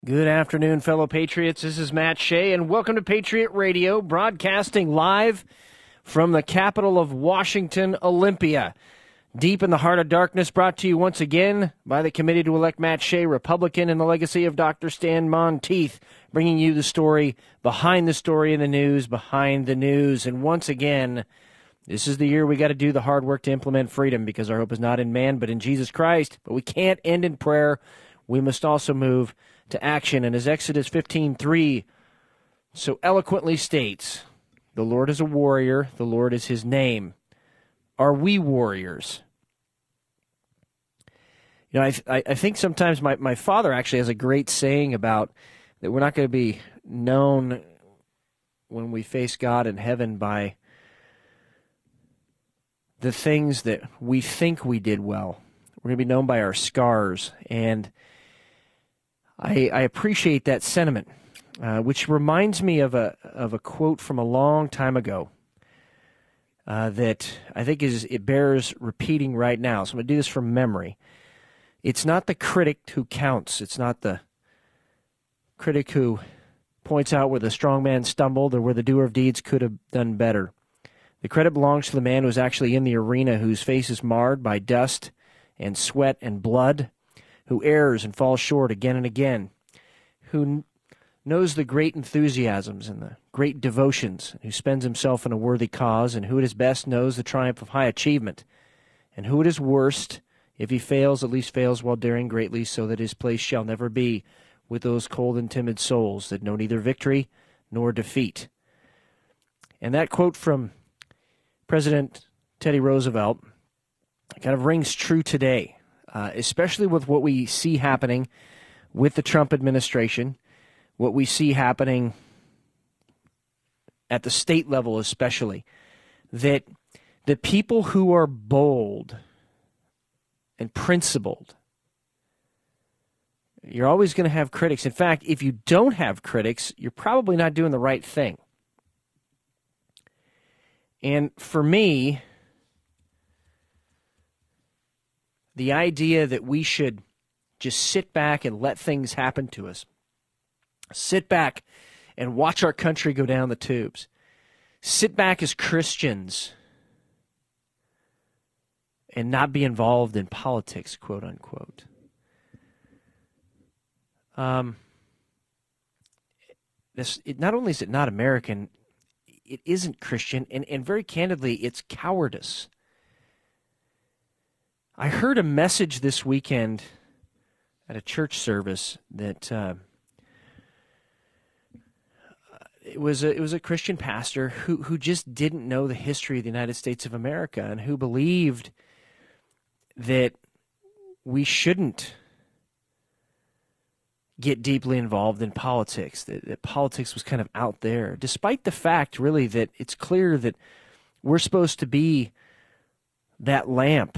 Good afternoon, fellow patriots. This is Matt Shea, and welcome to Patriot Radio, broadcasting live from the capital of Washington, Olympia. Deep in the heart of darkness, brought to you once again by the Committee to Elect Matt Shea, Republican, and the legacy of Dr. Stan Monteith, bringing you the story behind the story in the news, behind the news. And once again, this is the year we got to do the hard work to implement freedom, because our hope is not in man, but in Jesus Christ. But we can't end in prayer. We must also move to action. And as Exodus 15:3 so eloquently states, the Lord is a warrior, the Lord is his name. Are we warriors? You know, I think sometimes my father actually has a great saying about that we're not going to be known when we face God in heaven by the things that we think we did well. We're going to be known by our scars. And I appreciate that sentiment, which reminds me of a quote from a long time ago that I think it bears repeating right now. So I'm going to do this from memory. It's not the critic who counts. It's not the critic who points out where the strong man stumbled or where the doer of deeds could have done better. The credit belongs to the man who's actually in the arena, whose face is marred by dust and sweat and blood, who errs and falls short again and again, who knows the great enthusiasms and the great devotions, who spends himself in a worthy cause, and who at his best knows the triumph of high achievement, and who at his worst, if he fails, at least fails while daring greatly, so that his place shall never be with those cold and timid souls that know neither victory nor defeat. And that quote from President Teddy Roosevelt kind of rings true today, especially with what we see happening with the Trump administration, what we see happening at the state level especially, that the people who are bold and principled, you're always going to have critics. In fact, if you don't have critics, you're probably not doing the right thing. And for me, the idea that we should just sit back and let things happen to us, sit back and watch our country go down the tubes, sit back as Christians and not be involved in politics, quote unquote. Not only is it not American, it isn't Christian, and very candidly, it's cowardice. I heard a message this weekend at a church service that it was a Christian pastor who just didn't know the history of the United States of America, and who believed that we shouldn't get deeply involved in politics, that politics was kind of out there, despite the fact, really, that it's clear that we're supposed to be that lamp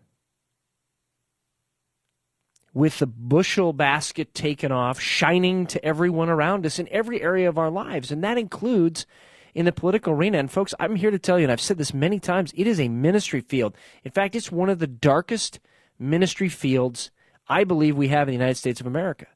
with the bushel basket taken off, shining to everyone around us in every area of our lives. And that includes in the political arena. And folks, I'm here to tell you, and I've said this many times, it is a ministry field. In fact, it's one of the darkest ministry fields I believe we have in the United States of America.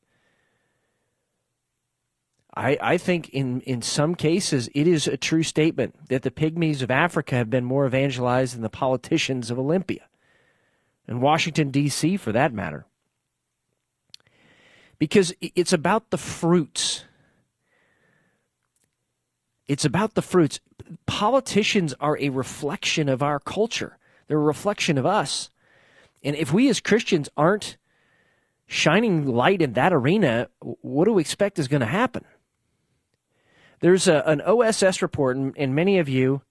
I think in some cases it is a true statement that the pygmies of Africa have been more evangelized than the politicians of Olympia, and Washington, D.C. for that matter. Because it's about the fruits. It's about the fruits. Politicians are a reflection of our culture. They're a reflection of us. And if we as Christians aren't shining light in that arena, what do we expect is going to happen? There's an OSS report, and many of you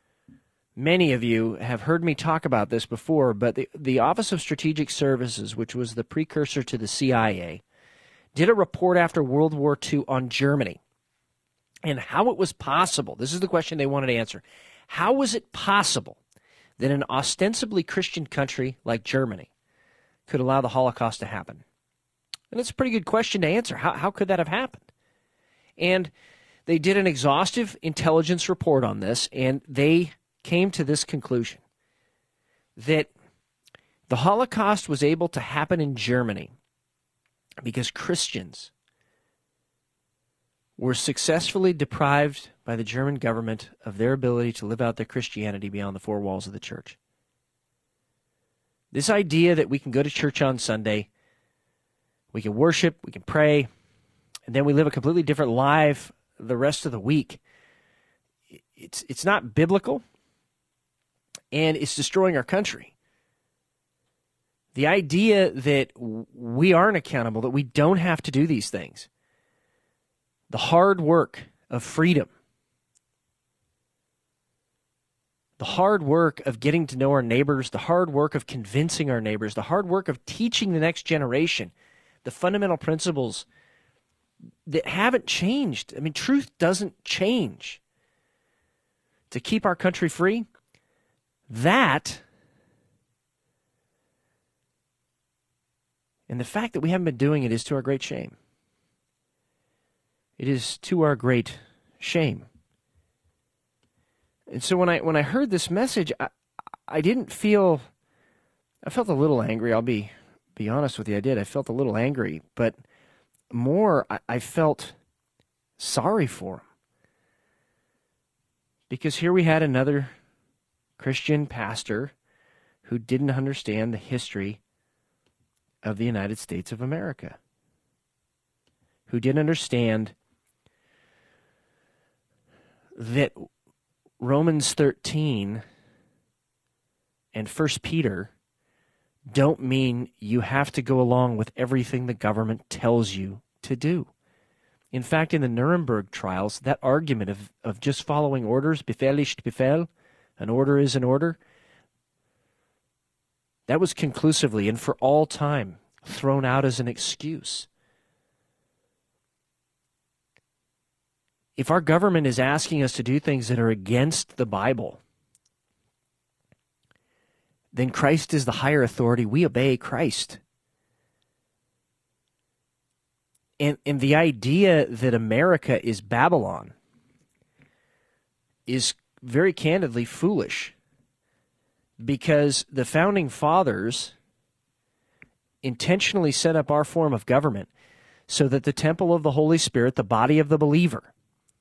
have heard me talk about this before, but the Office of Strategic Services, which was the precursor to the CIA, did a report after World War II on Germany and how it was possible. This is the question they wanted to answer. How was it possible that an ostensibly Christian country like Germany could allow the Holocaust to happen? And it's a pretty good question to answer. How could that have happened? And they did an exhaustive intelligence report on this, and they came to this conclusion, that the Holocaust was able to happen in Germany because Christians were successfully deprived by the German government of their ability to live out their Christianity beyond the four walls of the church. This idea that we can go to church on Sunday, we can worship, we can pray, and then we live a completely different life the rest of the week, it's not biblical, and it's destroying our country. The idea that we aren't accountable, that we don't have to do these things, the hard work of freedom, the hard work of getting to know our neighbors, the hard work of convincing our neighbors, the hard work of teaching the next generation the fundamental principles that haven't changed. I mean, truth doesn't change. To keep our country free, that, and the fact that we haven't been doing it is to our great shame. It is to our great shame. And so when I heard this message, I didn't feel, I felt a little angry. I'll be honest with you, I did. I felt a little angry, but more, I felt sorry for him. Because here we had another Christian pastor who didn't understand the history of the United States of America, who didn't understand that Romans 13 and 1 Peter don't mean you have to go along with everything the government tells you to do. In fact, in the Nuremberg trials, that argument of just following orders, Befehl ist Befehl, an order is an order, that was conclusively and for all time thrown out as an excuse. If our government is asking us to do things that are against the Bible, then Christ is the higher authority. We obey Christ. And the idea that America is Babylon is very candidly foolish, because the founding fathers intentionally set up our form of government so that the temple of the Holy Spirit, the body of the believer,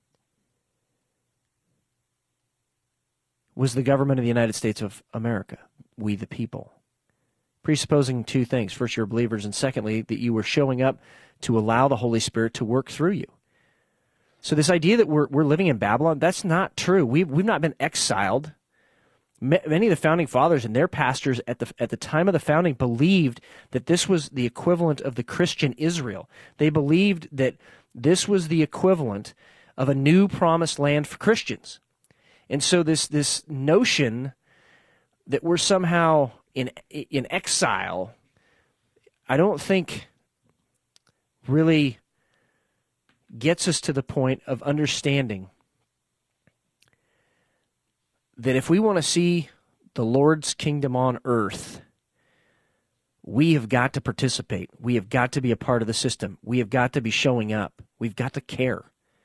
was the government of the United States of America, we the people. Presupposing two things. First, you're believers, and secondly, that you were showing up to allow the Holy Spirit to work through you. So this idea that we're living in Babylon, that's not true. We've not been exiled. Many of the founding fathers and their pastors at the time of the founding believed that this was the equivalent of the Christian Israel. They believed that this was the equivalent of a new promised land for Christians. And so this notion that we're somehow in exile, I don't think really gets us to the point of understanding that if we want to see the Lord's kingdom on earth, we have got to participate. We have got to be a part of the system. We have got to be showing up. We've got to care.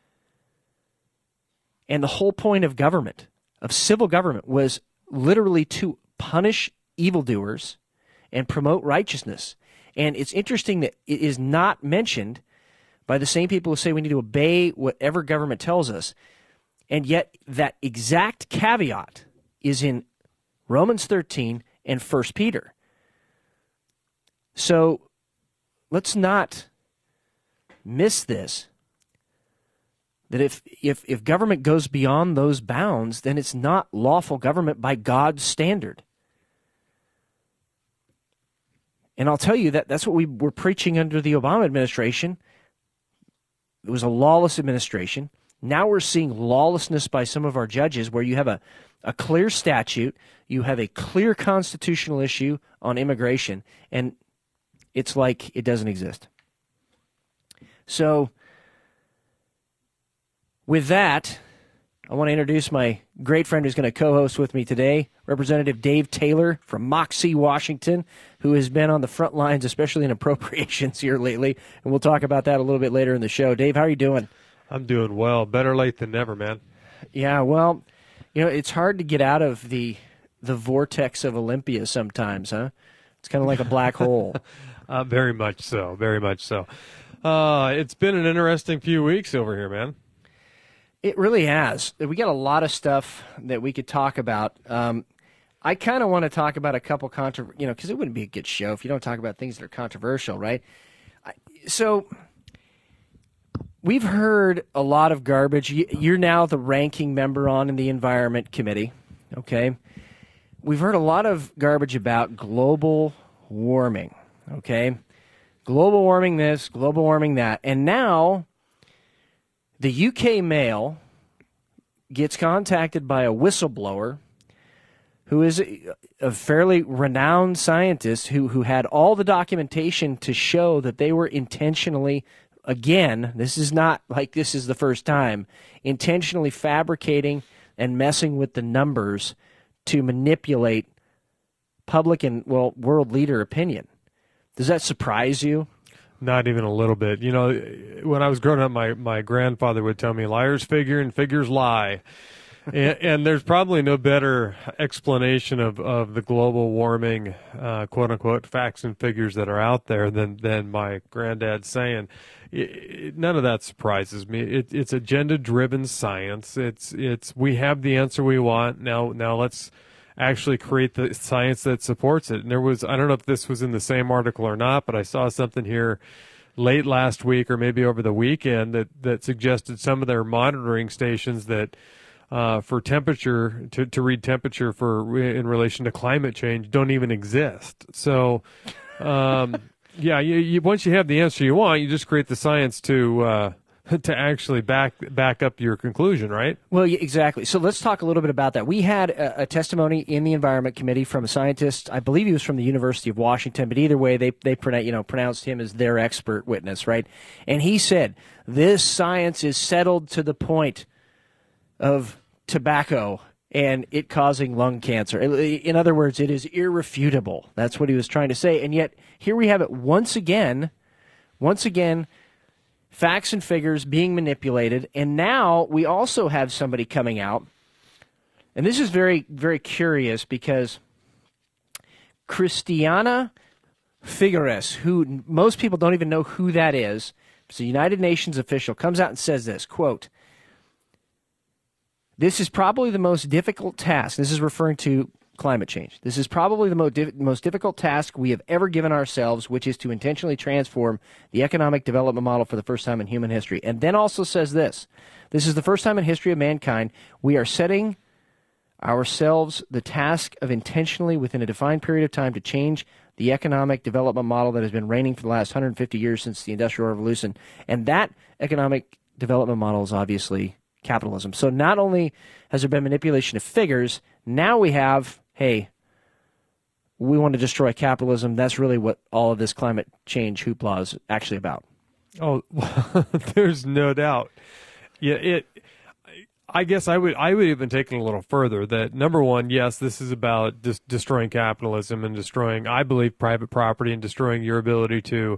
And the whole point of government, of civil government, was literally to punish evildoers and promote righteousness. And it's interesting that it is not mentioned by the same people who say we need to obey whatever government tells us. And yet that exact caveat is in Romans 13 and 1 Peter. So let's not miss this, that if government goes beyond those bounds, then it's not lawful government by God's standard. And I'll tell you that's what we were preaching under the Obama administration. It was a lawless administration. Now we're seeing lawlessness by some of our judges, where you have a clear statute, you have a clear constitutional issue on immigration, and it's like it doesn't exist. So with that, I want to introduce my great friend who's going to co-host with me today, Representative Dave Taylor from Moxie, Washington, who has been on the front lines, especially in appropriations here lately, and we'll talk about that a little bit later in the show. Dave, how are you doing? I'm doing well. Better late than never, man. Yeah, well, it's hard to get out of the vortex of Olympia sometimes, huh? It's kind of like a black hole. Very much so, very much so. It's been an interesting few weeks over here, man. It really has. We got a lot of stuff that we could talk about. I kind of want to talk about a couple because it wouldn't be a good show if you don't talk about things that are controversial, right? So we've heard a lot of garbage. You're now the ranking member in the Environment Committee, okay? We've heard a lot of garbage about global warming, okay? Global warming this, global warming that. And now the UK Mail gets contacted by a whistleblower who is a fairly renowned scientist who had all the documentation to show that they were intentionally, again, this is not like this is the first time, intentionally fabricating and messing with the numbers to manipulate public and, world leader opinion. Does that surprise you? Not even a little bit. You know, when I was growing up, my grandfather would tell me, liars figure and figures lie. and there's probably no better explanation of the global warming, quote unquote, facts and figures that are out there than my granddad saying. None of that surprises me. It's agenda-driven science. We have the answer we want. Now let's actually create the science that supports it. And I don't know if this was in the same article or not, but I saw something here late last week or maybe over the weekend that suggested some of their monitoring stations that for temperature, to read temperature in relation to climate change don't even exist. So, yeah, once you have the answer you want, you just create the science to actually back up your conclusion, right? Well, yeah, exactly. So let's talk a little bit about that. We had a testimony in the Environment Committee from a scientist. I believe he was from the University of Washington, but either way, they pronounced him as their expert witness, right? And he said this science is settled to the point of tobacco and it causing lung cancer. In other words, it is irrefutable. That's what he was trying to say. And yet here we have it once again. Facts and figures being manipulated, and now we also have somebody coming out, and this is very, very curious because Christiana Figueres, who most people don't even know who that is, it's a United Nations official, comes out and says this, quote, "This is probably the most difficult task," this is referring to climate change. "This is probably the most difficult task we have ever given ourselves, which is to intentionally transform the economic development model for the first time in human history." And then also says this is the first time in history of mankind we are setting ourselves the task of intentionally, within a defined period of time, to change the economic development model that has been reigning for the last 150 years since the Industrial Revolution. And that economic development model is obviously capitalism. So not only has there been manipulation of figures, now we have, hey, we want to destroy capitalism. That's really what all of this climate change hoopla is actually about. Oh, there's no doubt. Yeah, I guess I would even take it a little further. That number one, yes, this is about destroying capitalism and destroying, I believe, private property and destroying your ability to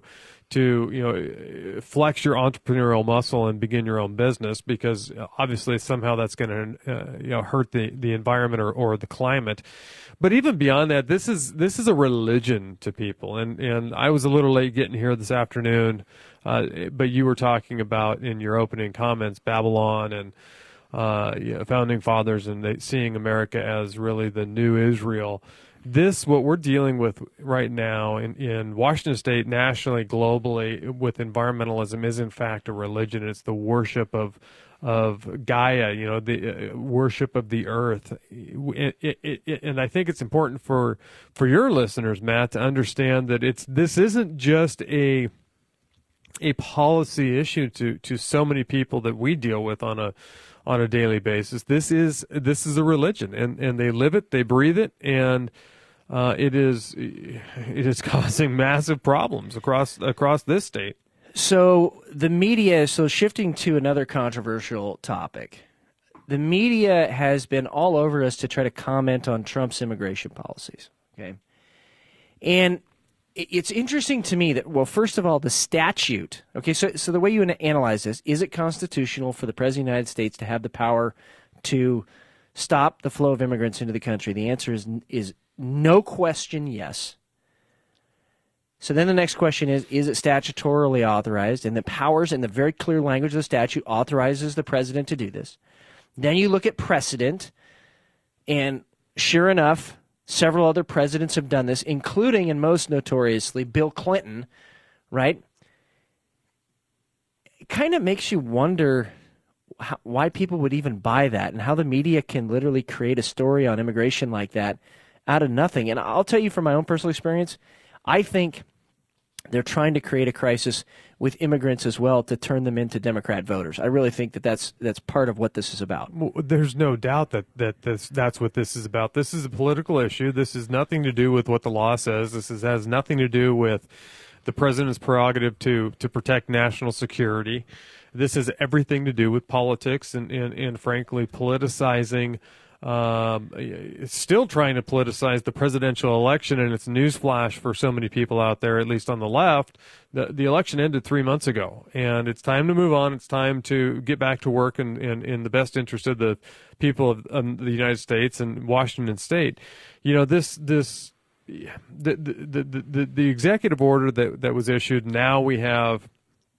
flex your entrepreneurial muscle and begin your own business, because obviously somehow that's going to hurt the environment or the climate. But even beyond that, this is a religion to people. And I was a little late getting here this afternoon, but you were talking about in your opening comments Babylon and founding fathers and seeing America as really the new Israel. What we're dealing with right now in Washington State, nationally, globally, with environmentalism is in fact a religion. It's the worship of Gaia, the worship of the earth. And I think it's important for your listeners, Matt, to understand that this isn't just a policy issue to so many people that we deal with on a daily basis. This is a religion, and they live it, they breathe it, and it is causing massive problems across this state. So the media, shifting to another controversial topic, the media has been all over us to try to comment on Trump's immigration policies. Okay, and it's interesting to me that, well, first of all, the statute. Okay, so the way you analyze this, is it constitutional for the President of the United States to have the power to stop the flow of immigrants into the country? The answer is no question yes. So then the next question is it statutorily authorized? And the powers in the very clear language of the statute authorizes the president to do this. Then you look at precedent, and sure enough, several other presidents have done this, including and most notoriously Bill Clinton, right? It kind of makes you wonder why people would even buy that and how the media can literally create a story on immigration like that out of nothing. And I'll tell you from my own personal experience, I think they're trying to create a crisis with immigrants as well to turn them into Democrat voters. I really think that's part of what this is about. Well, there's no doubt that's what this is about. This is a political issue. This has nothing to do with what the law says. Has nothing to do with the president's prerogative to protect national security. This has everything to do with politics and frankly, politicizing. Still trying to politicize the presidential election, and it's newsflash for so many people out there, at least on the left. The election ended 3 months ago, and it's time to move on. It's time to get back to work in the best interest of the people of the United States and Washington State. You know, the executive order that was issued. Now we have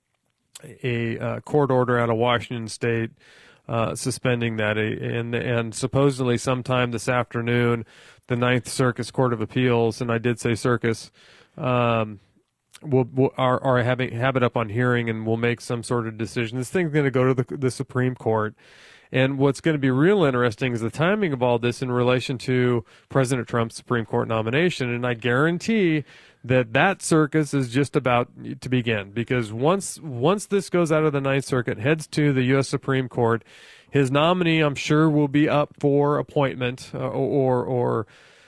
a court order out of Washington State. Suspending that, and supposedly sometime this afternoon, the Ninth Circuit Court of Appeals, and I did say circus, are have it up on hearing and will make some sort of decision. This thing's going to go to the Supreme Court, and what's going to be real interesting is the timing of all this in relation to President Trump's Supreme Court nomination, and I guarantee that circus is just about to begin, because once this goes out of the Ninth Circuit, heads to the U.S. Supreme Court, his nominee, I'm sure, will be up for appointment or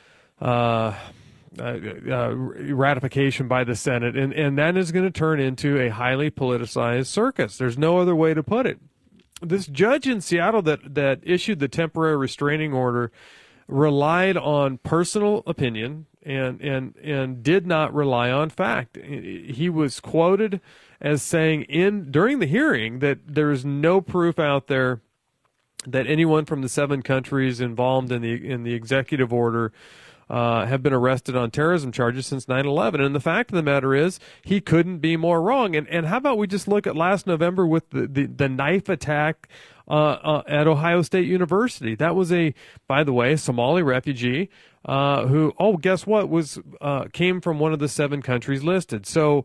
ratification by the Senate, and that is going to turn into a highly politicized circus. There's no other way to put it. This judge in Seattle that issued the temporary restraining order relied on personal opinion and did not rely on fact. He was quoted as saying during the hearing that there is no proof out there that anyone from the 7 countries involved in the executive order have been arrested on terrorism charges since 9/11. And the fact of the matter is, he couldn't be more wrong. And how about we just look at last November with the knife attack at Ohio State University? That was by the way, Somali refugee who, guess what, came from one of the 7 countries listed. So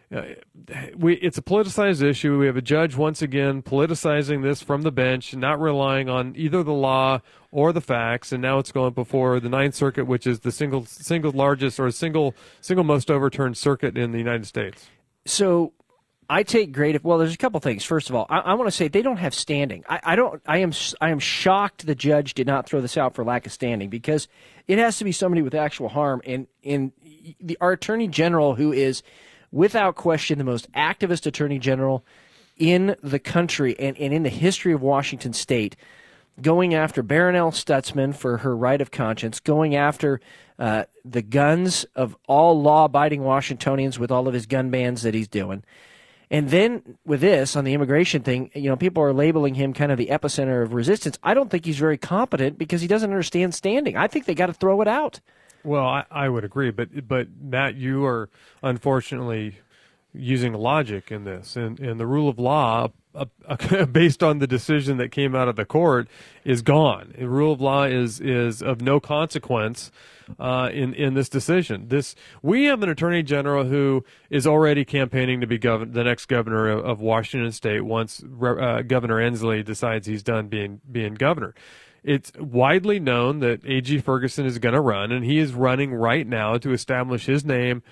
it's a politicized issue. We have a judge once again politicizing this from the bench, not relying on either the law or the facts, and now it's going before the Ninth Circuit, which is the single largest or single most overturned circuit in the United States. So I take there's a couple things. First of all, I want to say they don't have standing. I am shocked the judge did not throw this out for lack of standing, because it has to be somebody with actual harm. And our Attorney General, who is without question the most activist Attorney General in the country and in the history of Washington State, going after Barronelle Stutzman for her right of conscience, going after the guns of all law-abiding Washingtonians with all of his gun bans that he's doing. And then with this, on the immigration thing, people are labeling him kind of the epicenter of resistance. I don't think he's very competent because he doesn't understand standing. I think they got to throw it out. Well, I would agree, but Matt, you are unfortunately using logic in this, and the rule of law, based on the decision that came out of the court, is gone. The rule of law is of no consequence in this decision. We have an Attorney General who is already campaigning to be the next governor of Washington State once Governor Inslee decides he's done being governor. It's widely known that A.G. Ferguson is going to run, and he is running right now to establish his name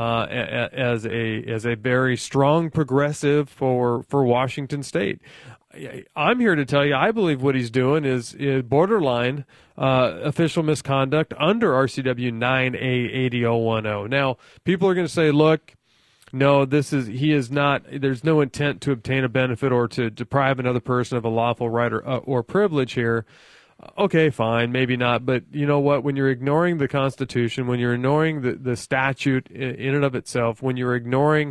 as a very strong progressive for Washington State. I'm here to tell you, I believe what he's doing is borderline official misconduct under RCW 9A80010. Now, people are going to say, look, no, he is not. There's no intent to obtain a benefit or to deprive another person of a lawful right or privilege here. Okay, fine, maybe not. But you know what? When you're ignoring the Constitution, when you're ignoring the statute in and of itself, when you're ignoring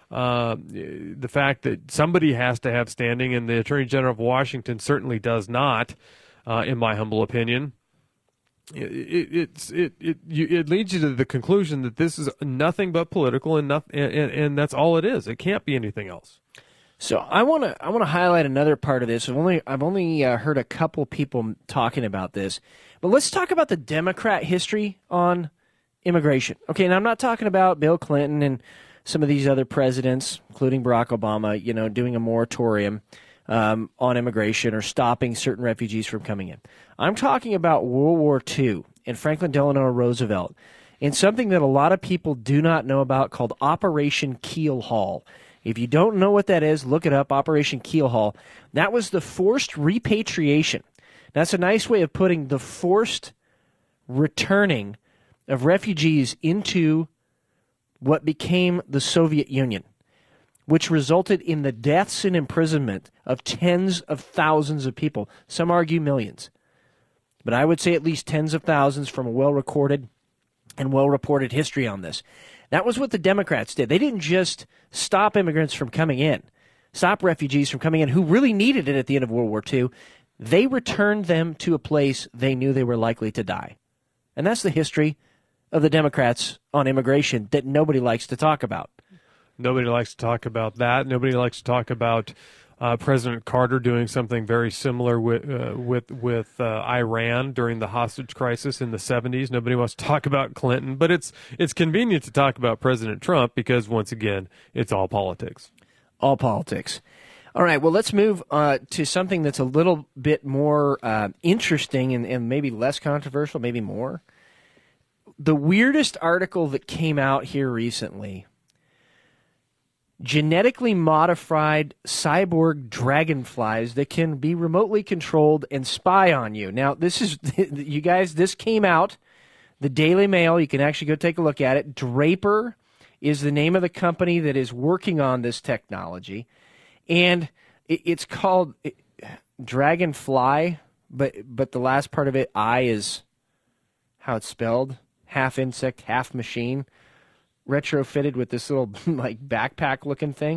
the fact that somebody has to have standing, and the Attorney General of Washington certainly does not, in my humble opinion, it leads you to the conclusion that this is nothing but political, and that's all it is. It can't be anything else. So I want to highlight another part of this. I've only heard a couple people talking about this, but let's talk about the Democrat history on immigration. Okay, now I'm not talking about Bill Clinton and some of these other presidents, including Barack Obama, doing a moratorium on immigration or stopping certain refugees from coming in. I'm talking about World War II and Franklin Delano Roosevelt and something that a lot of people do not know about called Operation Keel Haul. If you don't know what that is, look it up, Operation Keel Haul. That was the forced repatriation. That's a nice way of putting the forced returning of refugees into what became the Soviet Union, which resulted in the deaths and imprisonment of tens of thousands of people. Some argue millions. But I would say at least tens of thousands from a well-recorded and well-reported history on this. That was what the Democrats did. They didn't just stop immigrants from coming in, stop refugees from coming in who really needed it at the end of World War II. They returned them to a place they knew they were likely to die. And that's the history of the Democrats on immigration that nobody likes to talk about. Nobody likes to talk about that. Nobody likes to talk about President Carter doing something very similar with Iran during the hostage crisis in the 70s. Nobody wants to talk about Clinton, but it's convenient to talk about President Trump because, once again, it's all politics. All politics. All right, well, let's move to something that's a little bit more interesting and maybe less controversial, maybe more. The weirdest article that came out here recently: genetically modified cyborg dragonflies that can be remotely controlled and spy on you. Now, this is, you guys, this came out, the Daily Mail. You can actually go take a look at it. Draper is the name of the company that is working on this technology. And it's called Dragonfly, but the last part of it, I, is how it's spelled. Half insect, half machine. Retrofitted with this little like backpack looking thing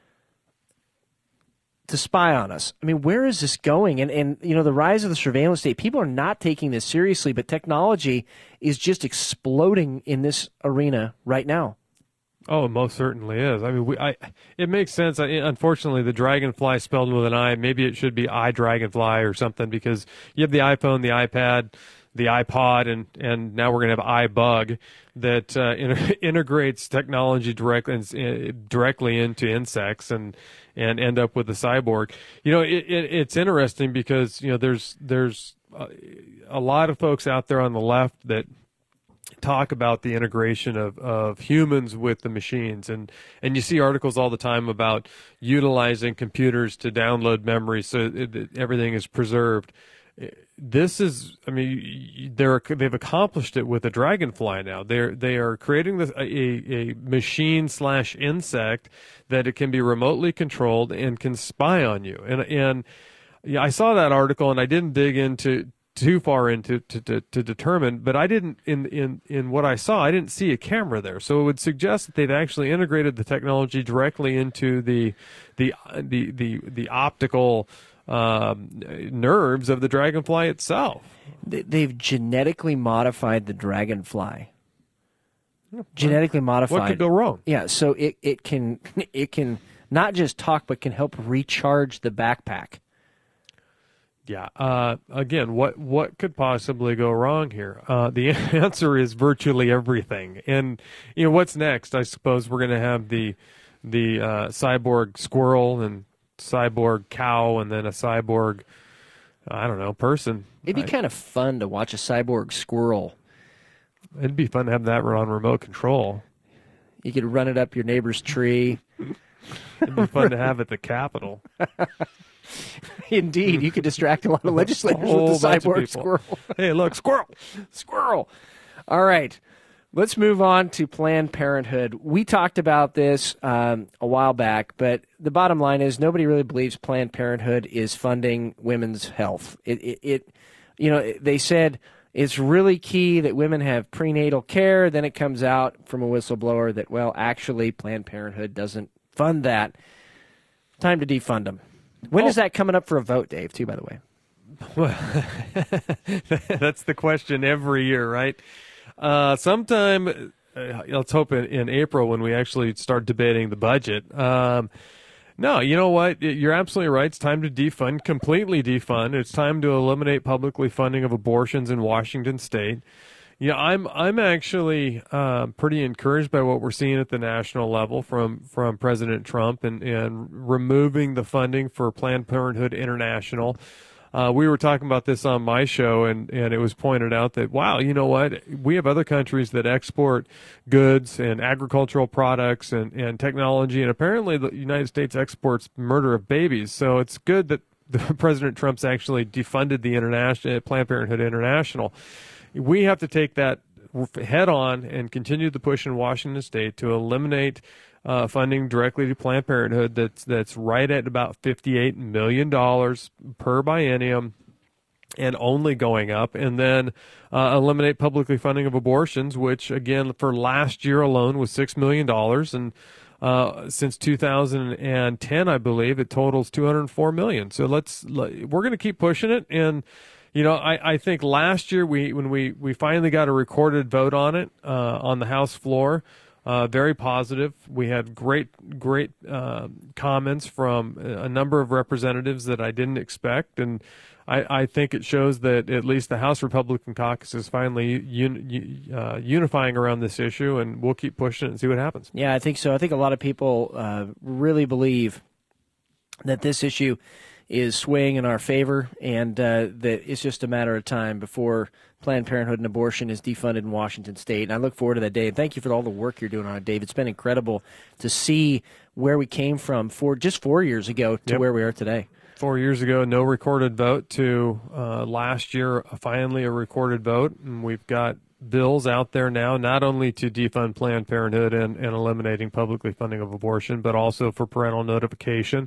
to spy on us. I mean, where is this going? And the rise of the surveillance state, people are not taking this seriously, but technology is just exploding in this arena right now. Oh, it most certainly is. I mean, it makes sense. Unfortunately, the dragonfly spelled with an I, maybe it should be iDragonfly or something, because you have the iPhone, the iPad, the iPod, and now we're going to have iBug that integrates technology directly into insects and end up with a cyborg. It's interesting because there's a lot of folks out there on the left that talk about the integration of humans with the machines, and you see articles all the time about utilizing computers to download memory so that everything is preserved. This is, I mean, they've accomplished it with a dragonfly now. They are creating this a machine/insect that it can be remotely controlled and can spy on you. And yeah, I saw that article and I didn't dig into too far into to determine, but I didn't in what I saw, I didn't see a camera there. So it would suggest that they've actually integrated the technology directly into the optical nerves of the dragonfly itself. They've genetically modified the dragonfly. Genetically modified. What could go wrong? Yeah, so it can not just talk, but can help recharge the backpack. Yeah. Again, what could possibly go wrong here? The answer is virtually everything. And what's next? I suppose we're going to have the cyborg squirrel and cyborg cow, and then a cyborg, I don't know, person. It'd be kind of fun to watch a cyborg squirrel. It'd be fun to have that on remote control. You could run it up your neighbor's tree. It'd be fun to have at the Capitol. Indeed, you could distract a lot of legislators with the cyborg squirrel. Hey, look, squirrel! Squirrel! All right, let's move on to Planned Parenthood. We talked about this a while back, but the bottom line is nobody really believes Planned Parenthood is funding women's health. They said it's really key that women have prenatal care. Then it comes out from a whistleblower that, well, actually, Planned Parenthood doesn't fund that. Time to defund them. When is that coming up for a vote, Dave, too, by the way? Well, that's the question every year, right? Sometime, let's hope in April when we actually start debating the budget. No, you know what? You're absolutely right. It's time to defund, completely defund. It's time to eliminate publicly funding of abortions in Washington State. Yeah, I'm actually pretty encouraged by what we're seeing at the national level from President Trump and removing the funding for Planned Parenthood International. We were talking about this on my show, and it was pointed out that, wow, you know what? We have other countries that export goods and agricultural products and technology, and apparently the United States exports murder of babies. So it's good that President Trump's actually defunded the Planned Parenthood International. We have to take that head on and continue the push in Washington State to eliminate funding directly to Planned Parenthood. That's right at about $58 million per biennium and only going up. And then eliminate publicly funding of abortions, which, again, for last year alone was $6 million. And since 2010, I believe, it totals $204 million. So we're going to keep pushing it. And you know, I think last year when we finally got a recorded vote on it on the House floor, very positive. We had great comments from a number of representatives that I didn't expect, and I think it shows that at least the House Republican caucus is finally unifying around this issue, and we'll keep pushing it and see what happens. Yeah, I think so. I think a lot of people really believe that this issue is swaying in our favor, and that it's just a matter of time before Planned Parenthood and abortion is defunded in Washington State. And I look forward to that day. And thank you for all the work you're doing on it, Dave. It's been incredible to see where we came from just 4 years ago to where we are today. 4 years ago, no recorded vote, to last year, finally a recorded vote. And we've got bills out there now, not only to defund Planned Parenthood and eliminating publicly funding of abortion, but also for parental notification.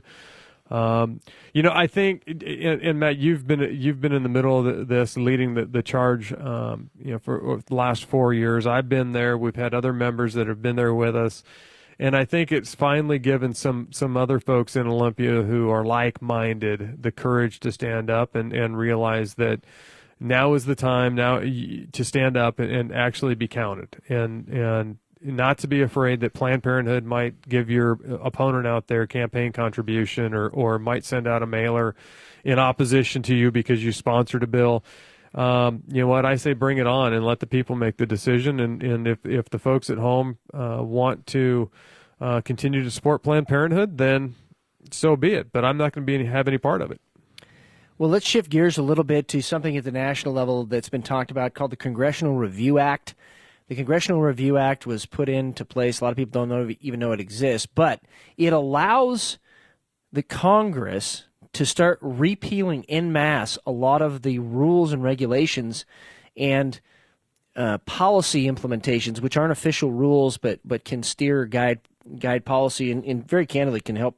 You know, I think, and Matt, you've been in the middle of this, leading the charge, you know, for the last 4 years. I've been there. We've had other members that have been there with us. And I think it's finally given some other folks in Olympia who are like-minded the courage to stand up and realize that now is the time now to stand up and actually be counted, and not to be afraid that Planned Parenthood might give your opponent out there campaign contribution or might send out a mailer in opposition to you because you sponsored a bill. You know what? I say bring it on and let the people make the decision. And if the folks at home want to continue to support Planned Parenthood, then so be it. But I'm not going to have any part of it. Well, let's shift gears a little bit to something at the national level that's been talked about called the Congressional Review Act. The Congressional Review Act was put into place. A lot of people don't even know it exists, but it allows the Congress to start repealing en masse a lot of the rules and regulations and policy implementations, which aren't official rules, but can steer, guide policy, and very candidly can help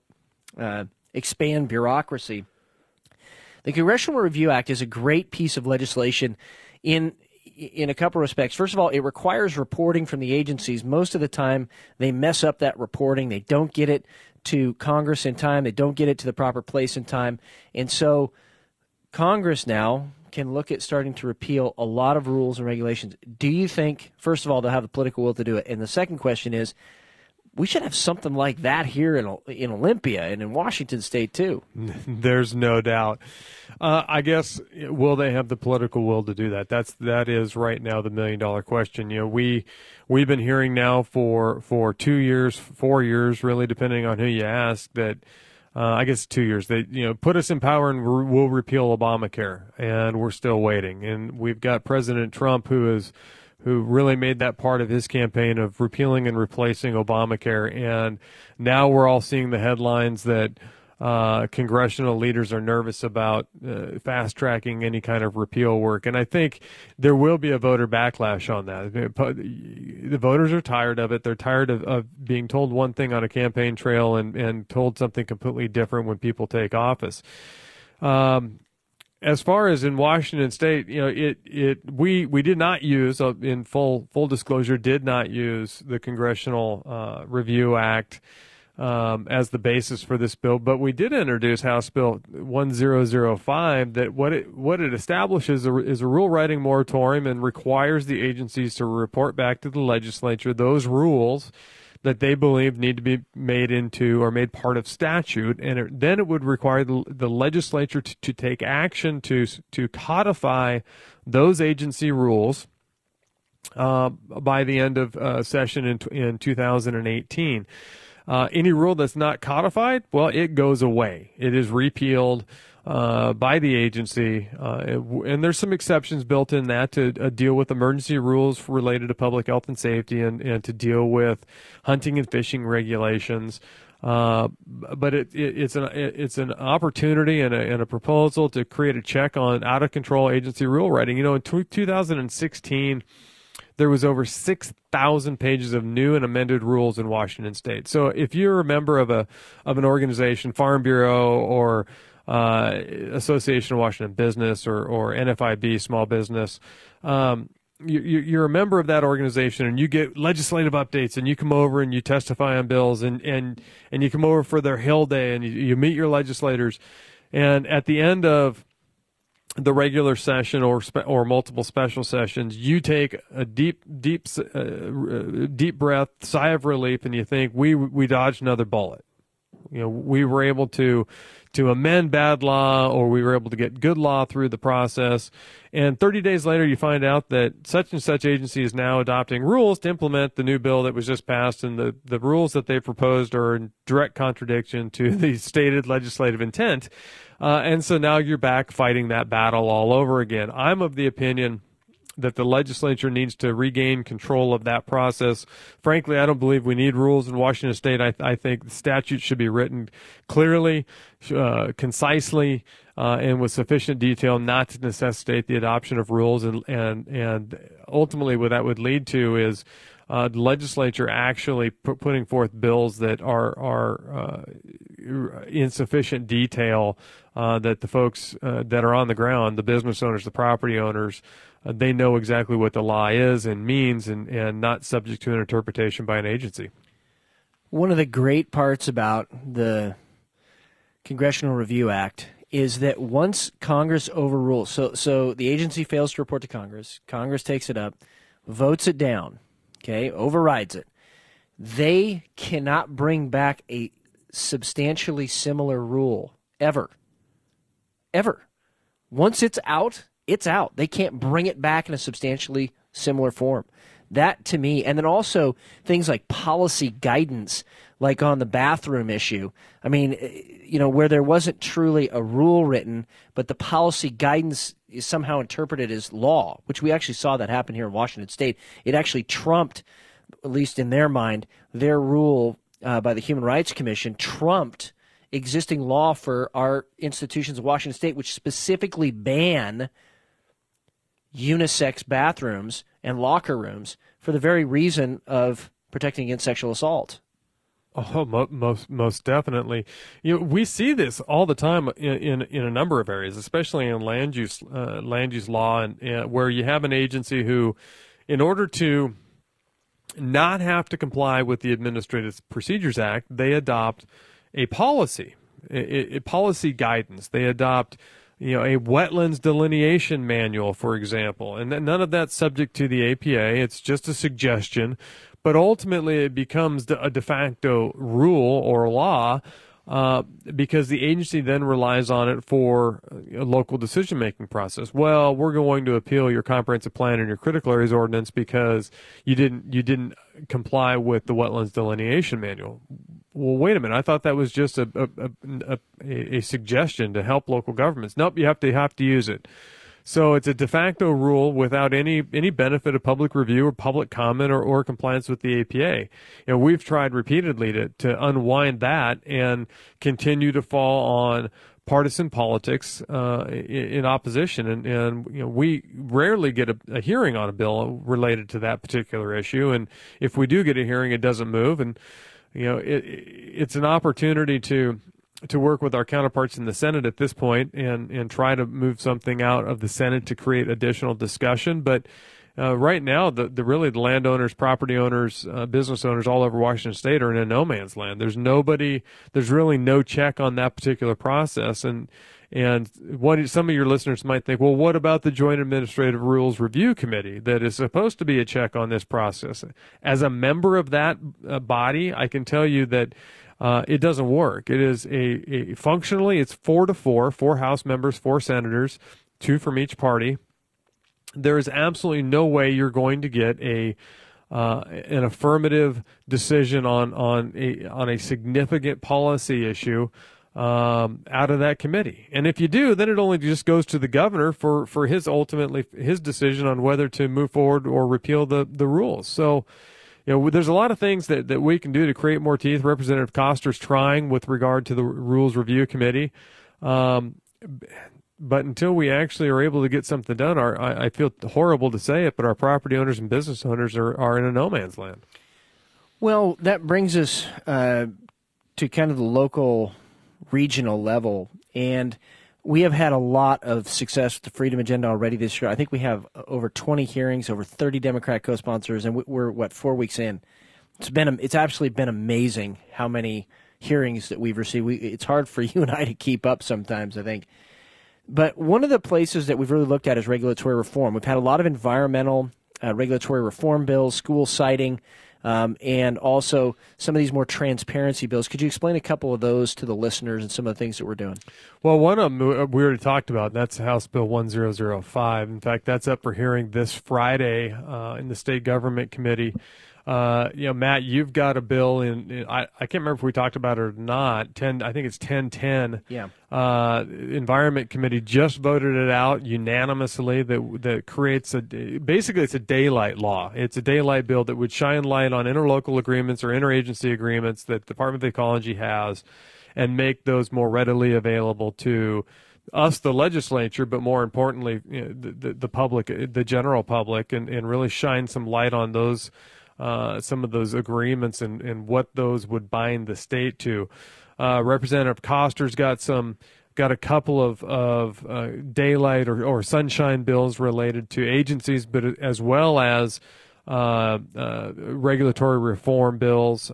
expand bureaucracy. The Congressional Review Act is a great piece of legislation in a couple of respects. First of all, it requires reporting from the agencies. Most of the time, they mess up that reporting. They don't get it to Congress in time. They don't get it to the proper place in time. And so Congress now can look at starting to repeal a lot of rules and regulations. Do you think, first of all, they'll have the political will to do it? And the second question is, we should have something like that here in Olympia and in Washington State, too. There's no doubt. I guess, will they have the political will to do that? That is right now the $1 million question. You know, we've been hearing now for 2 years, 4 years, really, depending on who you ask, that I guess 2 years. They put us in power and we'll repeal Obamacare, and we're still waiting. And we've got President Trump who really made that part of his campaign of repealing and replacing Obamacare. And now we're all seeing the headlines that congressional leaders are nervous about fast-tracking any kind of repeal work. And I think there will be a voter backlash on that. The voters are tired of it. They're tired of being told one thing on a campaign trail and told something completely different when people take office. As far as in Washington State, we did not use, in full disclosure, did not use the Congressional Review Act as the basis for this bill, but we did introduce House Bill 1005 that what it establishes is a rule writing moratorium and requires the agencies to report back to the legislature those rules that they believe need to be made into or made part of statute, and then it would require the legislature to take action to codify those agency rules by the end of session in 2018. Any rule that's not codified, well, it goes away. It is repealed by the agency, and there's some exceptions built in that to deal with emergency rules related to public health and safety, and to deal with hunting and fishing regulations. But it's an opportunity and a proposal to create a check on out of control agency rule writing. In 2016. There was over 6,000 pages of new and amended rules in Washington State. So if you're a member of an organization, Farm Bureau or Association of Washington Business or NFIB, Small Business, you're a member of that organization, and you get legislative updates, and you come over and you testify on bills, and you come over for their Hill Day, and you meet your legislators, and at the end of the regular session or multiple special sessions, you take a deep breath, sigh of relief, and you think we dodged another bullet. We were able to amend bad law, or we were able to get good law through the process. And 30 days later, you find out that such and such agency is now adopting rules to implement the new bill that was just passed, and the rules that they proposed are in direct contradiction to the stated legislative intent. And so now you're back fighting that battle all over again. I'm of the opinion that the legislature needs to regain control of that process. Frankly, I don't believe we need rules in Washington State. I think the statute should be written clearly, concisely, and with sufficient detail not to necessitate the adoption of rules. And ultimately what that would lead to is the legislature actually putting forth bills that are in sufficient detail that the folks that are on the ground, the business owners, the property owners, they know exactly what the law is and means, and not subject to an interpretation by an agency. One of the great parts about the Congressional Review Act is that once Congress overrules, so the agency fails to report to Congress, Congress takes it up, votes it down, okay, overrides it, they cannot bring back a substantially similar rule ever. Once it's out, it's out. They can't bring it back in a substantially similar form. That, to me, and then also things like policy guidance, like on the bathroom issue. I mean, where there wasn't truly a rule written, but the policy guidance is somehow interpreted as law, which we actually saw that happen here in Washington State. It actually trumped, at least in their mind, their rule by the Human Rights Commission trumped existing law for our institutions of Washington State, which specifically ban unisex bathrooms and locker rooms for the very reason of protecting against sexual assault. Oh, most definitely. We see this all the time in a number of areas, especially in land use law, and where you have an agency who, in order to not have to comply with the Administrative Procedures Act, they adopt a policy, a policy guidance. They adopt a wetlands delineation manual, for example, and none of that's subject to the APA. It's just a suggestion, but ultimately it becomes a de facto rule or law because the agency then relies on it for a local decision-making process. Well, we're going to appeal your comprehensive plan and your critical areas ordinance because you didn't comply with the wetlands delineation manual. Well, wait a minute. I thought that was just a suggestion to help local governments. Nope, you have to use it. So it's a de facto rule without any benefit of public review or public comment or compliance with the APA. We've tried repeatedly to unwind that and continue to fall on partisan politics in opposition, and we rarely get a hearing on a bill related to that particular issue. And if we do get a hearing, it doesn't move. And it's an opportunity to work with our counterparts in the Senate at this point and try to move something out of the Senate to create additional discussion. But Right now, the landowners, property owners, business owners all over Washington State are in a no man's land. There's really no check on that particular process. And what some of your listeners might think, well, what about the Joint Administrative Rules Review Committee that is supposed to be a check on this process? As a member of that body, I can tell you that it doesn't work. It is functionally, it's 4-4, 4 House members, 4 senators, 2 from each party. There is absolutely no way you're going to get an affirmative decision on a significant policy issue out of that committee. And if you do, then it only just goes to the governor for his decision on whether to move forward or repeal the rules. So, there's a lot of things that we can do to create more teeth. Representative Koster's trying with regard to the Rules Review Committee. But until we actually are able to get something done, I feel horrible to say it, but our property owners and business owners are in a no man's land. Well, that brings us to kind of the local, regional level, and we have had a lot of success with the Freedom Agenda already this year. I think we have over 20 hearings, over 30 Democrat co-sponsors, and we're 4 weeks in. It's actually been amazing how many hearings that we've received. It's hard for you and I to keep up sometimes, I think. But one of the places that we've really looked at is regulatory reform. We've had a lot of environmental regulatory reform bills, school siting, and also some of these more transparency bills. Could you explain a couple of those to the listeners and some of the things that we're doing? Well, one of them we already talked about, and that's House Bill 1005. In fact, that's up for hearing this Friday in the State Government Committee. Matt, you've got a bill I can't remember if we talked about it or not. I think it's 1010. Yeah. Environment Committee just voted it out unanimously. That creates basically it's a daylight law. It's a daylight bill that would shine light on interlocal agreements or interagency agreements that the Department of Ecology has, and make those more readily available to us, the legislature, but more importantly, the public, the general public, and really shine some light on those. Some of those agreements and what those would bind the state to. Representative Koster's got a couple of daylight or sunshine bills related to agencies, but as well as regulatory reform bills.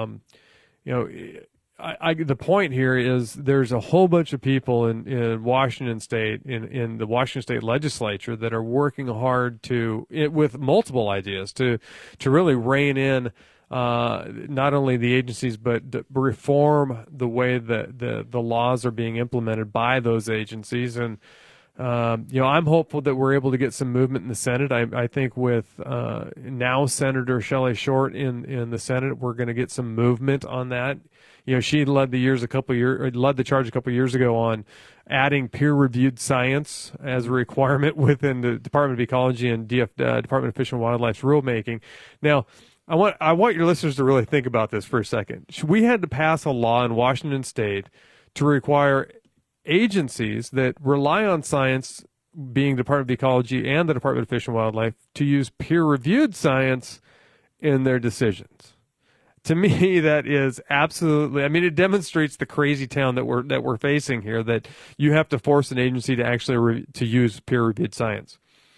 The point here is there's a whole bunch of people in Washington State, in the Washington State legislature, that are working hard with multiple ideas to really rein in not only the agencies, but reform the way that the laws are being implemented by those agencies. And I'm hopeful that we're able to get some movement in the Senate. I think with now Senator Shelley Short in the Senate, we're going to get some movement on that. She led the charge a couple years ago on adding peer-reviewed science as a requirement within the Department of Ecology and Department of Fish and Wildlife's rulemaking. Now, I want your listeners to really think about this for a second. We had to pass a law in Washington State to require agencies that rely on science, being Department of Ecology and the Department of Fish and Wildlife, to use peer-reviewed science in their decisions. To me, that is absolutely, it demonstrates the crazy town that we're facing here, that you have to force an agency to actually to use peer-reviewed science.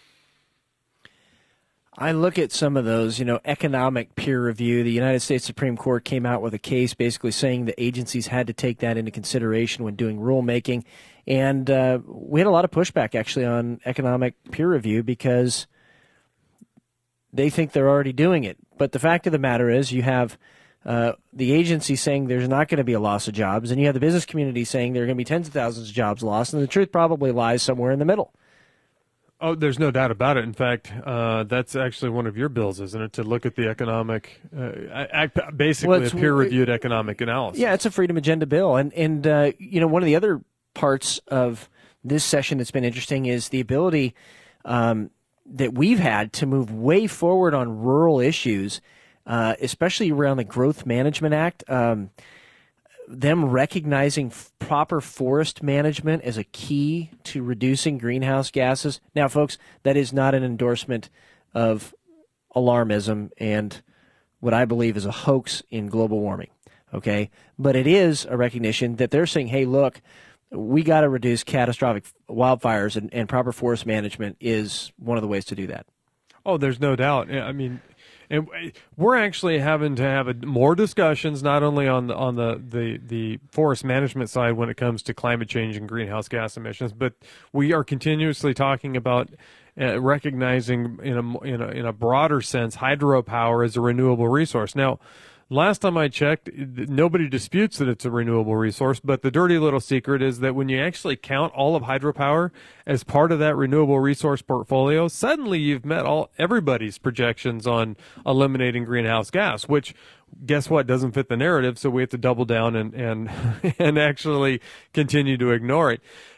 I look at some of those, economic peer review. The United States Supreme Court came out with a case basically saying the agencies had to take that into consideration when doing rulemaking. And we had a lot of pushback, actually, on economic peer review because they think they're already doing it. But the fact of the matter is you have the agency saying there's not going to be a loss of jobs, and you have the business community saying there are going to be tens of thousands of jobs lost, and the truth probably lies somewhere in the middle. Oh, there's no doubt about it. In fact, that's actually one of your bills, isn't it, to look at the economic, basically a peer-reviewed economic analysis. Yeah, it's a Freedom Agenda bill. And one of the other parts of this session that's been interesting is the ability that we've had to move way forward on rural issues, especially around the Growth Management Act. Them recognizing proper forest management as a key to reducing greenhouse gases. Now, folks, that is not an endorsement of alarmism and what I believe is a hoax in global warming, okay? But it is a recognition that they're saying, hey, look, we got to reduce catastrophic wildfires, and proper forest management is one of the ways to do that. Oh, there's no doubt. I mean, and we're actually having to have more discussions, not only on the forest management side when it comes to climate change and greenhouse gas emissions, but we are continuously talking about recognizing in a broader sense hydropower as a renewable resource. Now, last time I checked, nobody disputes that it's a renewable resource, but the dirty little secret is that when you actually count all of hydropower as part of that renewable resource portfolio, suddenly you've met everybody's projections on eliminating greenhouse gas, which, guess what, doesn't fit the narrative, so we have to double down and and actually continue to ignore it.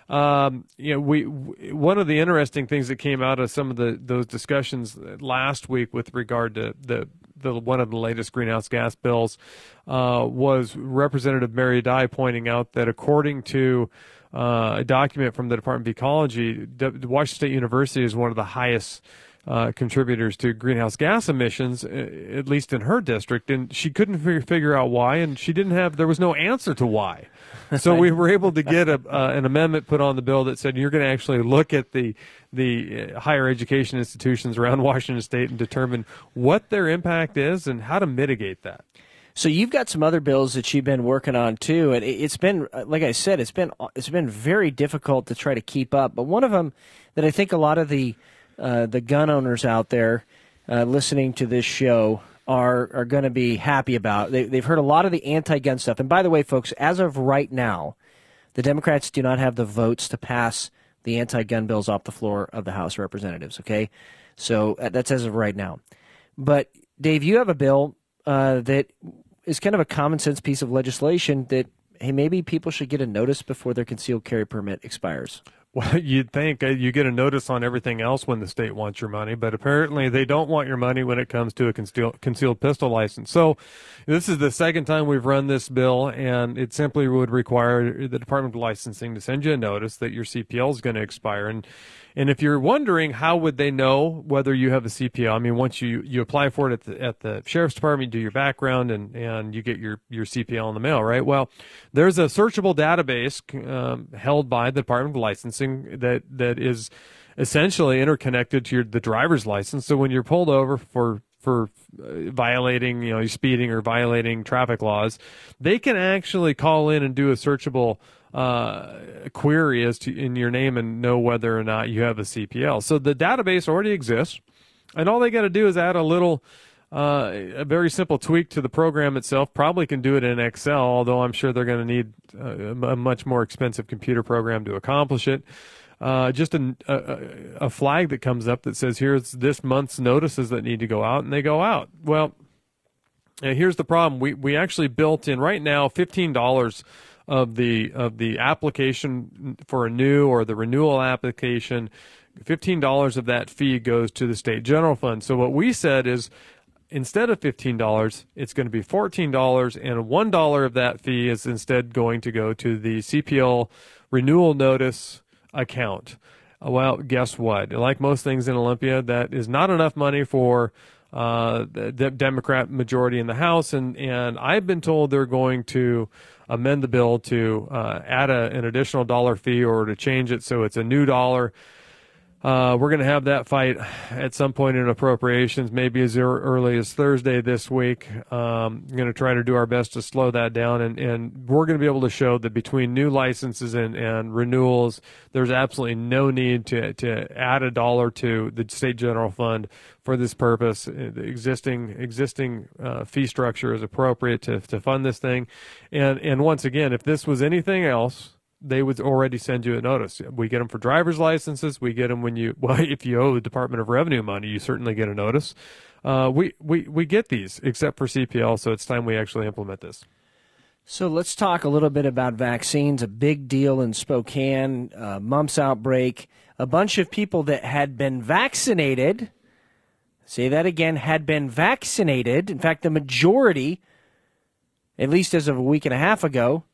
One of the interesting things that came out of some of those discussions last week with regard to the one of the latest greenhouse gas bills was Representative Mary Dye pointing out that according to a document from the Department of Ecology, Washington State University is one of the highest contributors to greenhouse gas emissions, at least in her district, and she couldn't figure out why, and there was no answer to why. So we were able to get an amendment put on the bill that said you're going to actually look at the higher education institutions around Washington State and determine what their impact is and how to mitigate that. So you've got some other bills that you've been working on too, and it's been, like I said, it's been very difficult to try to keep up. But one of them that I think a lot of the gun owners out there listening to this show are going to be happy about. They've heard a lot of the anti-gun stuff. And by the way, folks, as of right now, the Democrats do not have the votes to pass the anti-gun bills off the floor of the House of Representatives, okay? So that's as of right now. But, Dave, you have a bill that is kind of a common sense piece of legislation that, hey, maybe people should get a notice before their concealed carry permit expires. Well, you'd think you get a notice on everything else when the state wants your money, but apparently they don't want your money when it comes to a concealed pistol license. So this is the second time we've run this bill, and it simply would require the Department of Licensing to send you a notice that your CPL is going to expire. And if you're wondering how would they know whether you have a CPL, I mean, once you apply for it at the Sheriff's Department, you do your background, and you get your CPL in the mail, right? Well, there's a searchable database held by the Department of Licensing that is essentially interconnected to the driver's license. So when you're pulled over for violating, speeding or violating traffic laws, they can actually call in and do a searchable query as to in your name and know whether or not you have a CPL. So the database already exists, and all they got to do is add a very simple tweak to the program itself. Probably can do it in Excel, although I'm sure they're going to need a much more expensive computer program to accomplish it. Just a flag that comes up that says, here's this month's notices that need to go out, and they go out. Well, here's the problem. We actually built in right now $15 of the application for a new or the renewal application. $15 of that fee goes to the state general fund. So what we said is, instead of $15, it's going to be $14, and $1 of that fee is instead going to go to the CPL renewal notice account. Well, guess what? Like most things in Olympia, that is not enough money for the Democrat majority in the House, and I've been told they're going to amend the bill to add an additional dollar fee or to change it so it's a new dollar. We're going to have that fight at some point in appropriations, maybe as early as Thursday this week. I'm going to try to do our best to slow that down, and we're going to be able to show that between new licenses and renewals, there's absolutely no need to add a dollar to the state general fund for this purpose. The existing fee structure is appropriate to fund this thing. And once again, if this was anything else, they would already send you a notice. We get them for driver's licenses. We get them if you owe the Department of Revenue money, you certainly get a notice. We get these, except for CPL, so it's time we actually implement this. So let's talk a little bit about vaccines. A big deal in Spokane, mumps outbreak. A bunch of people that had been vaccinated, say that again, had been vaccinated. In fact, the majority, at least as of a week and a half ago,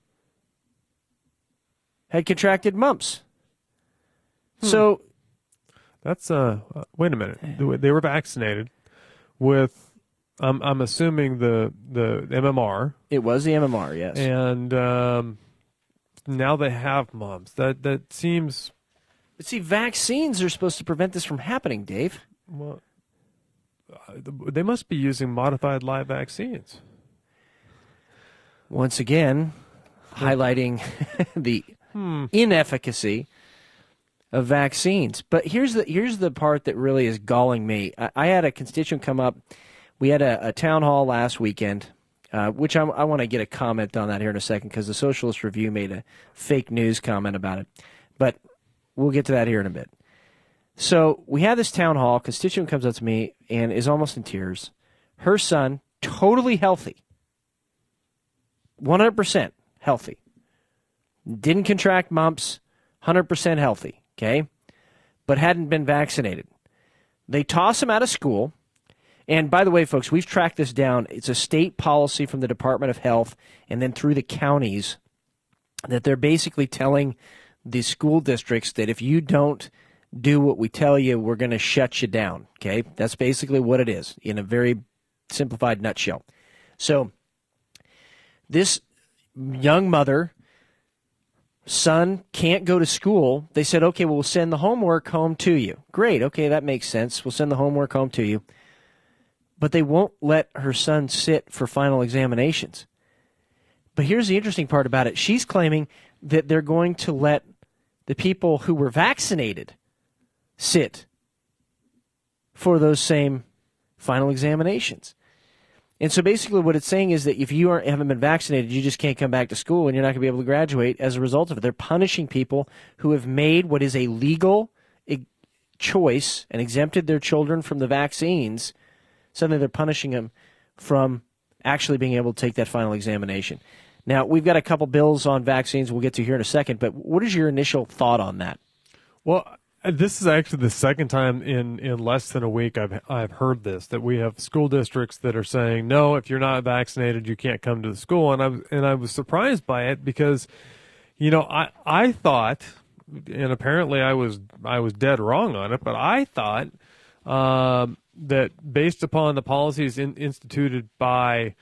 had contracted mumps. So that's wait a minute. They were vaccinated with I'm assuming the MMR. It was the MMR, yes. And now they have mumps. That seems. But see, vaccines are supposed to prevent this from happening, Dave. Well, they must be using modified live vaccines. Once again, highlighting the inefficacy of vaccines. But here's the part that really is galling me. I had a constituent come up. We had a town hall last weekend, which I want to get a comment on that here in a second because the Socialist Review made a fake news comment about it. But we'll get to that here in a bit. So we had this town hall. Constituent comes up to me and is almost in tears. Her son, totally healthy, 100% healthy, didn't contract mumps, 100% healthy, okay, but hadn't been vaccinated. They toss him out of school. And by the way, folks, we've tracked this down. It's a state policy from the Department of Health and then through the counties that they're basically telling the school districts that if you don't do what we tell you, we're going to shut you down, okay? That's basically what it is in a very simplified nutshell. So this young mother, son can't go to school. They said, okay, well, we'll send the homework home to you. Great, okay, that makes sense. We'll send the homework home to you. But they won't let her son sit for final examinations. But here's the interesting part about it. She's claiming that they're going to let the people who were vaccinated sit for those same final examinations. And so basically what it's saying is that if you haven't been vaccinated, you just can't come back to school and you're not going to be able to graduate as a result of it. They're punishing people who have made what is a legal choice and exempted their children from the vaccines. Suddenly they're punishing them from actually being able to take that final examination. Now, we've got a couple bills on vaccines we'll get to here in a second, but what is your initial thought on that? Well, this is actually the second time in less than a week I've heard this, that we have school districts that are saying, no, if you're not vaccinated, you can't come to the school. And I was surprised by it because, you know, I thought, and apparently I was dead wrong on it, but I thought that based upon the policies instituted by,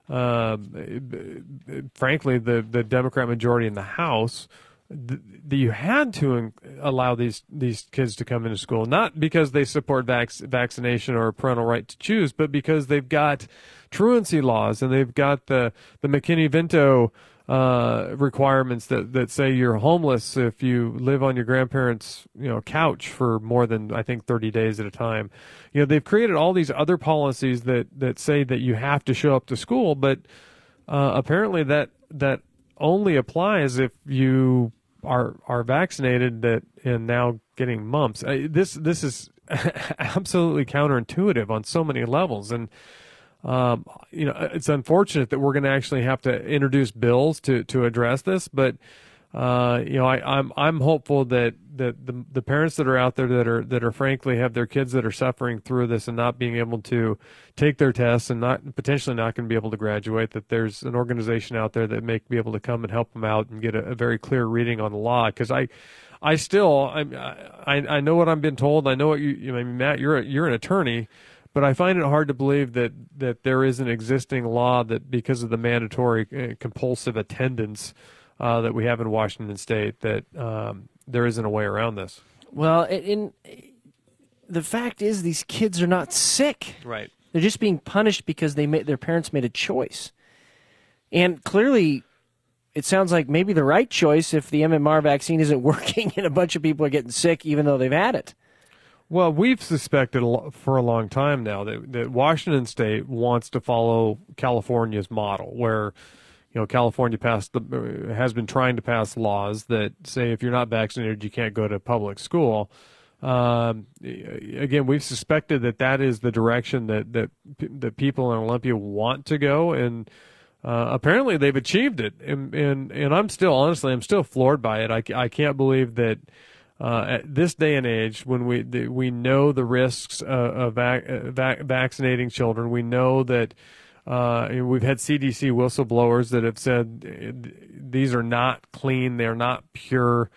frankly, the Democrat majority in the House, that you had to allow these kids to come into school, not because they support vaccination or parental right to choose, but because they've got truancy laws and they've got the McKinney-Vento requirements that say you're homeless if you live on your grandparents' couch for more than, I think, 30 days at a time. They've created all these other policies that say that you have to show up to school, but apparently that only applies if you are vaccinated and now getting mumps. This is absolutely counterintuitive on so many levels, and it's unfortunate that we're going to actually have to introduce bills to address this. But I'm hopeful that the parents that are out there that are frankly have their kids that are suffering through this and not being able to take their tests and potentially not going to be able to graduate, that there's an organization out there that may be able to come and help them out and get a very clear reading on the law. Because I know what I'm being told. I know what Matt, you're an attorney. But I find it hard to believe that there is an existing law that, because of the mandatory compulsive attendance that we have in Washington State, that there isn't a way around this. Well, the fact is these kids are not sick. Right. They're just being punished because their parents made a choice. And clearly, it sounds like maybe the right choice if the MMR vaccine isn't working and a bunch of people are getting sick even though they've had it. Well, we've suspected for a long time now that Washington State wants to follow California's model, where California has been trying to pass laws that say if you're not vaccinated, you can't go to public school. Again, we've suspected that is the direction that people in Olympia want to go, and apparently they've achieved it. And I'm still floored by it. I can't believe that. At this day and age, when we know the risks of vaccinating children, we know that we've had CDC whistleblowers that have said these are not clean, they're not pure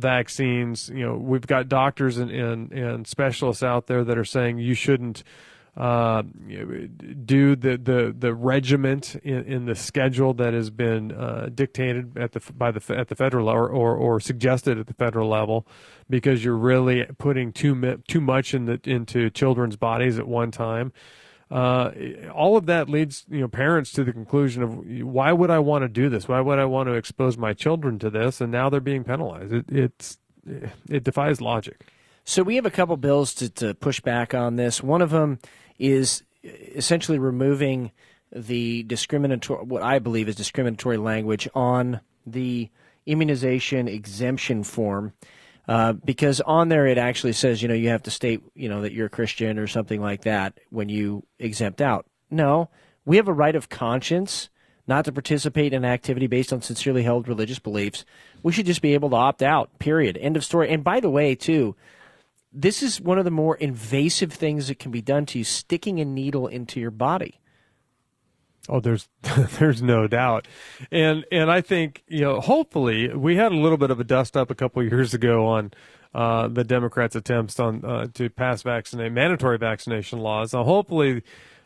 vaccines. We've got doctors and specialists out there that are saying you shouldn't do the regiment in the schedule that has been dictated at the federal level or suggested at the federal level, because you're really putting too much into children's bodies at one time. All of that leads parents to the conclusion of, why would I want to do this? Why would I want to expose my children to this? And now they're being penalized. It defies logic. So we have a couple bills to push back on this. One of them is essentially removing the discriminatory, what I believe is discriminatory language on the immunization exemption form, because on there it actually says, you have to state, that you're a Christian or something like that when you exempt out. No, we have a right of conscience not to participate in an activity based on sincerely held religious beliefs. We should just be able to opt out, period. End of story. And by the way, too, this is one of the more invasive things that can be done to you, sticking a needle into your body. Oh, there's no doubt. And I think, hopefully we had a little bit of a dust up a couple of years ago on the Democrats' attempts on to pass mandatory vaccination laws. So hopefully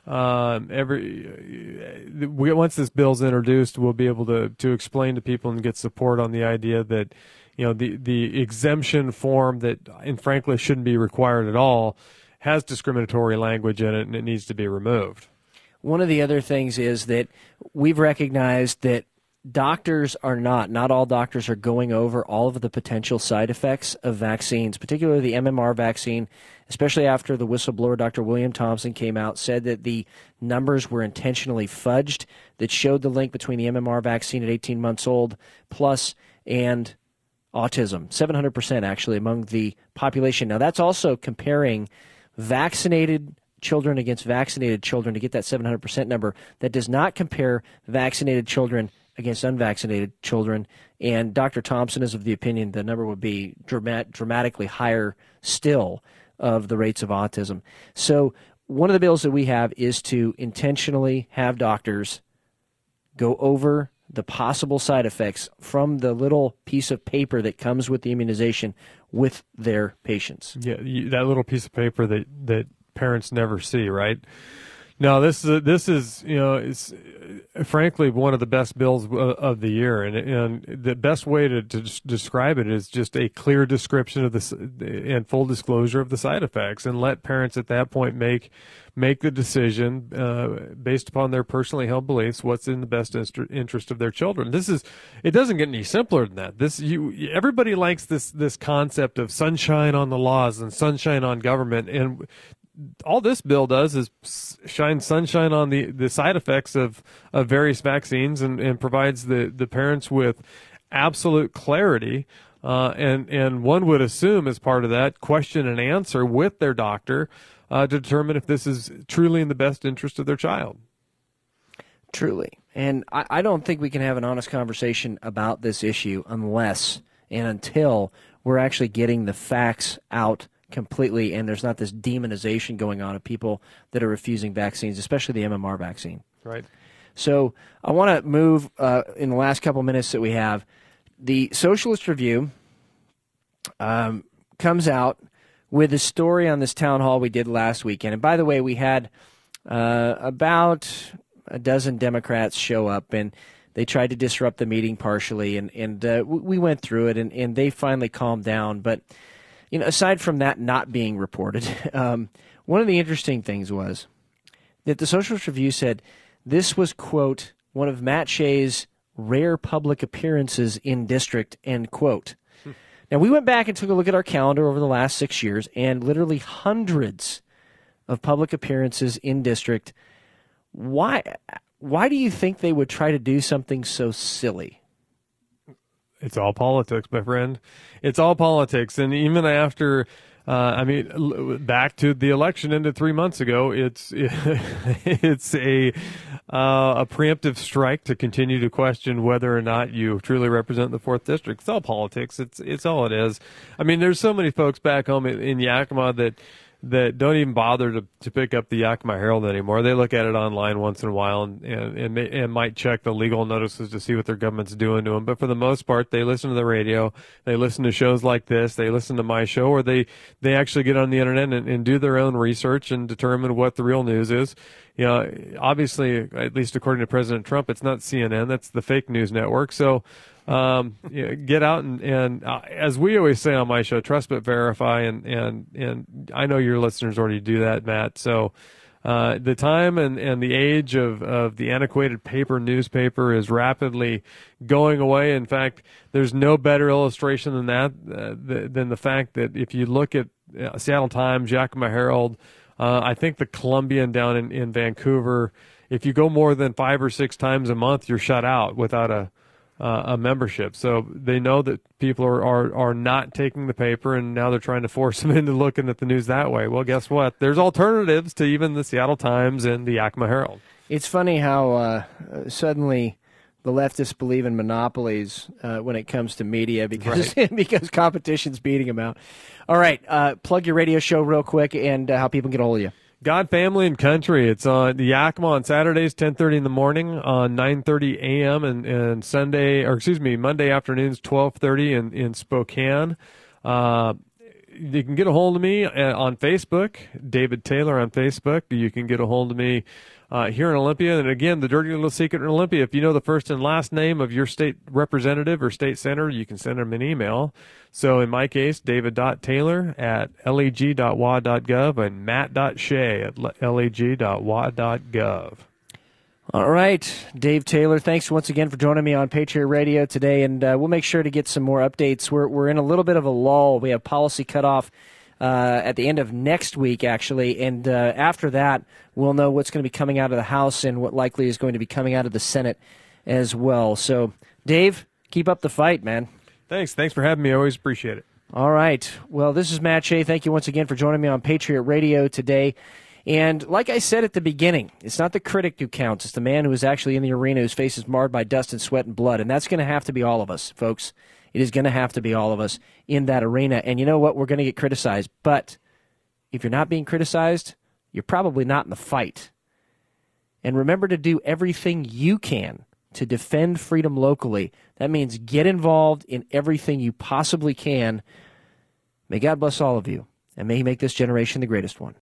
once this bill's introduced, we'll be able to explain to people and get support on the idea that the exemption form that, and frankly, shouldn't be required at all, has discriminatory language in it, and it needs to be removed. One of the other things is that we've recognized that doctors are not all doctors are going over all of the potential side effects of vaccines, particularly the MMR vaccine, especially after the whistleblower Dr. William Thompson came out, said that the numbers were intentionally fudged that showed the link between the MMR vaccine at 18 months old plus and autism, 700% actually among the population. Now, that's also comparing vaccinated children against vaccinated children to get that 700% number. That does not compare vaccinated children against unvaccinated children. And Dr. Thompson is of the opinion the number would be dramatically higher still of the rates of autism. So one of the bills that we have is to intentionally have doctors go over the possible side effects from the little piece of paper that comes with the immunization with their patients. Yeah, that little piece of paper that parents never see, right? No, this is it's frankly one of the best bills of the year, and the best way to describe it is just a clear description of this and full disclosure of the side effects, and let parents at that point make the decision based upon their personally held beliefs what's in the best interest of their children. It doesn't get any simpler than that. Everybody likes this concept of sunshine on the laws and sunshine on government, and all this bill does is shine sunshine on the side effects of various vaccines and provides the parents with absolute clarity. And one would assume as part of that, question and answer with their doctor to determine if this is truly in the best interest of their child. Truly. And I don't think we can have an honest conversation about this issue unless and until we're actually getting the facts out completely, and there's not this demonization going on of people that are refusing vaccines, especially the MMR vaccine. Right. So I want to move in the last couple minutes that we have. The Socialist Review comes out with a story on this town hall we did last weekend. And by the way, we had about a dozen Democrats show up, and they tried to disrupt the meeting partially, and we went through it, and they finally calmed down. But aside from that not being reported, one of the interesting things was that the Socialist Review said this was, quote, one of Matt Shea's rare public appearances in district, end quote. Now, we went back and took a look at our calendar over the last 6 years, and literally hundreds of public appearances in district. Why do you think they would try to do something so silly? It's all politics, my friend. It's all politics. And even after, back to the election ended 3 months ago, it's a preemptive strike to continue to question whether or not you truly represent the 4th District. It's all politics. It's all it is. I mean, there's so many folks back home in Yakima that don't even bother to pick up the Yakima Herald anymore. They look at it online once in a while and might check the legal notices to see what their government's doing to them. But for the most part, they listen to the radio, they listen to shows like this, they listen to my show, or they actually get on the internet and do their own research and determine what the real news is. You know, obviously, at least according to President Trump, it's not CNN, that's the fake news network. So, get out and as we always say on my show, trust but verify, and I know your listeners already do that, Matt. So the time and the age of the antiquated paper newspaper is rapidly going away. In fact, there's no better illustration than that than the fact that if you look at Seattle Times, Yakima Herald, I think the Columbian down in Vancouver, if you go more than 5 or 6 times a month, you're shut out without a membership. So they know that people are not taking the paper, and now they're trying to force them into looking at the news that way. Well, guess what? There's alternatives to even the Seattle Times and the Yakima Herald. It's funny how suddenly the leftists believe in monopolies when it comes to media because because competition's beating them out. All right, plug your radio show real quick and how people can get a hold of you. God, Family, and Country. It's on the Yakima on Saturdays, 10:30 in the morning, on 9:30 a.m. and Monday afternoons, 12:30 in Spokane. You can get a hold of me on Facebook, David Taylor on Facebook. You can get a hold of me here in Olympia. And again, the dirty little secret in Olympia, if you know the first and last name of your state representative or state senator, you can send them an email. So in my case, david.taylor at leg.wa.gov and matt.shea at leg.wa.gov. All right, Dave Taylor, thanks once again for joining me on Patriot Radio today, and we'll make sure to get some more updates. We're in a little bit of a lull. We have policy cutoff at the end of next week, actually, and after that, we'll know what's going to be coming out of the House and what likely is going to be coming out of the Senate as well. So, Dave, keep up the fight, man. Thanks for having me. I always appreciate it. All right. Well, this is Matt Shea. Thank you once again for joining me on Patriot Radio today. And like I said at the beginning, it's not the critic who counts. It's the man who is actually in the arena whose face is marred by dust and sweat and blood. And that's going to have to be all of us, folks. It is going to have to be all of us in that arena. And you know what? We're going to get criticized. But if you're not being criticized, you're probably not in the fight. And remember to do everything you can to defend freedom locally. That means get involved in everything you possibly can. May God bless all of you, and may He make this generation the greatest one.